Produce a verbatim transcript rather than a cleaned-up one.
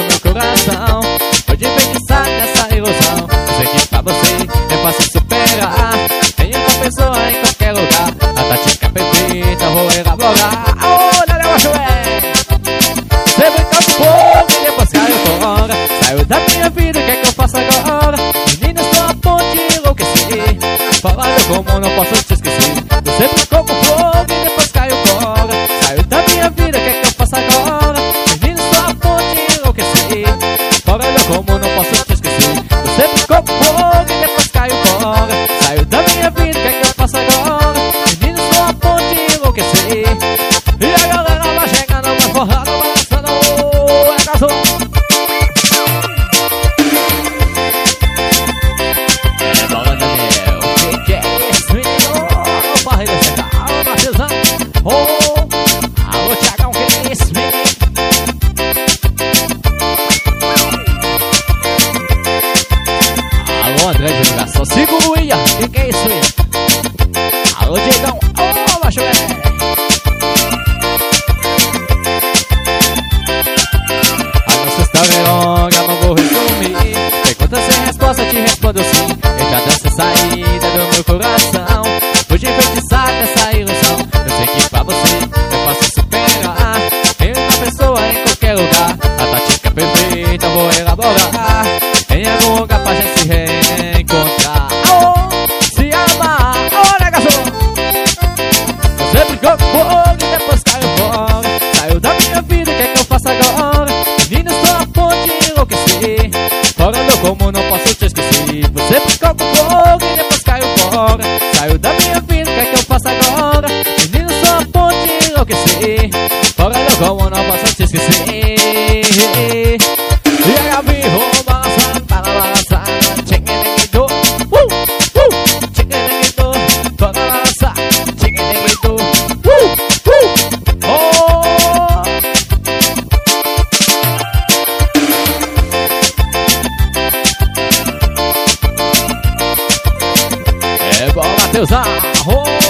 meu coração. Foi de feitiçar nessa ilusão. Sei que pra você é fácil superar. Tem uma pessoa em qualquer lugar. A tática perfeita vou elaborar. Olha, eu acho é. Você brincou com fogo e depois caiu fora. Saiu da minha vida, o que é que eu faço agora? Menina, estou a ponto de enlouquecer. Falando como não posso te esquecer. Você brincou com fogo e depois caiu fora. Saiu da minha vida, o que é que eu faço agora? Menina, estou a ponto de enlouquecer. Falando como não posso te esquecer. Você brincou com fogo e depois caiu fora. Saiu da minha vida, o que é que eu faço agora? Menina, estou a ponto de enlouquecer. E a galera vai chegando, vai forrando, balançando. É gasou. É bola, Daniel. Que que é isso, menino? Barriga sentada, Martesão. Oh, alô, Thiagão, que é isso, menino? Alô, André de Divulgação. Segura o Ia. Que que é isso, Ia? Alô, Diegão. Oh, macho, é. História é longa, não vou resumir. Pergunta sem resposta, te respondo sim. Entra dessa saída do meu coração. Hoje enfeitiçar dessa ilusão. Eu sei que pra você é fácil superar. Tem uma pessoa em qualquer lugar. A tática perfeita vou elaborar. Em algum lugar pra gente se reencontrar. Oh, se amar, olha, garçom. Você brigou com fogo e depois caiu fora. Saiu da minha vida, o que é que eu faço agora? Menina, estou a ponto de enlouquecer. Falando como não posso te esquecer. Você buscou com fogo e depois caiu fora. Saiu da minha vida, o que é que eu faço agora? Menina, estou a ponto de enlouquecer. Falando como não posso te esquecer. E a Gabi vou balançando, para balançar. Tchiqueneguido, uh, uh, tchiqueneguido, para balançar. Tchiqueneguido, uh, uh, oh. É bom, Mateusão.